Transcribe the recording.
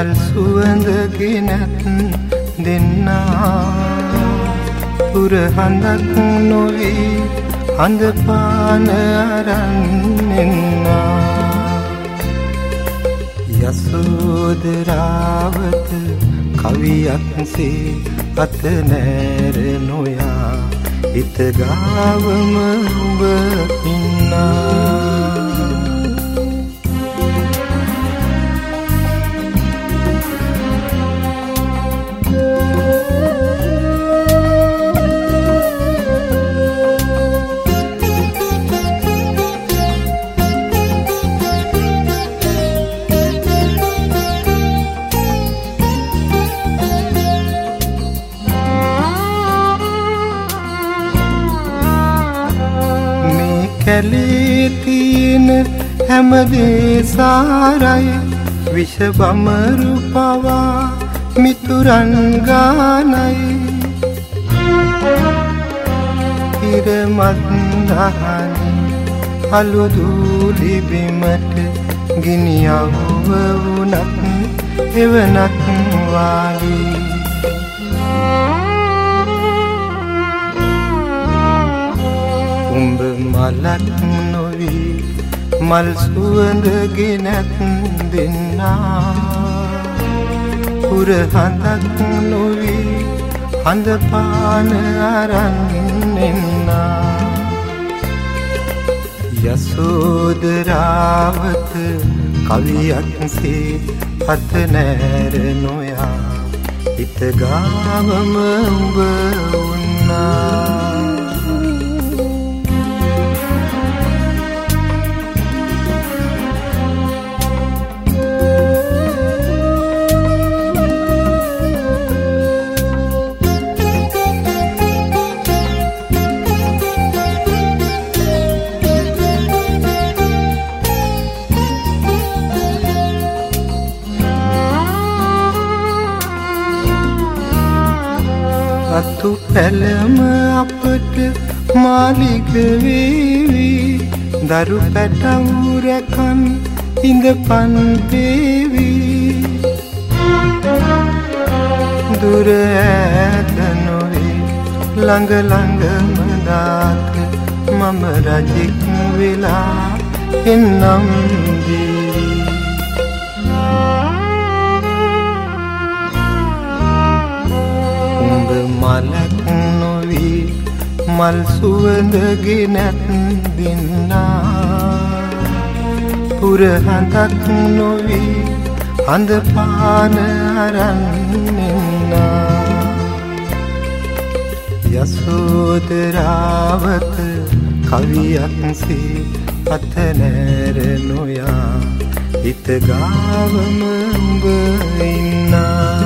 මල් සුවඳ ගෙනත් දෙන්නා පුරහඳක් නොවී හඳ පාන අරන් එන්නා යසෝදරාවත කවියක් සේ අත නැර නොයා හිත ගාවම ඔබ ඉන්නා කැලේ තියෙන හැමදේ සාරයි විෂ බමරු පවා මිතුරන් ගානයි ඉරමත්දහනි අලු දූලි බිමට ගිනි අවුව වුණත් එවනක් වාගේ උඹ මලක් නොවී මල් සුවඳ ගෙනත් දෙන්නා පුරහඳක් නොවී හඳ පාන අරන් එන්නා යසෝදරාවත කවියක් සේ අත නැර නොයා හිත ගාවම උඹ උන්නා අතු පැලම අපට මාලිග වේවි දරු පැටවු රැකන් ඉඳපන් වේවි දුර ඈත නොවේ ළඟ ළඟම දාක මම රජෙක් වෙලා එන්නම් දේවි මලක් නොවී මල් සුවඳ ගෙනත් දෙන්නා පුරහඳක් නොවී හඳ පාන අරන් එන්නා යසෝදරාවත කවියක් සේ අත නැර නොයා හිත ගාවම උඹ ඉන්නා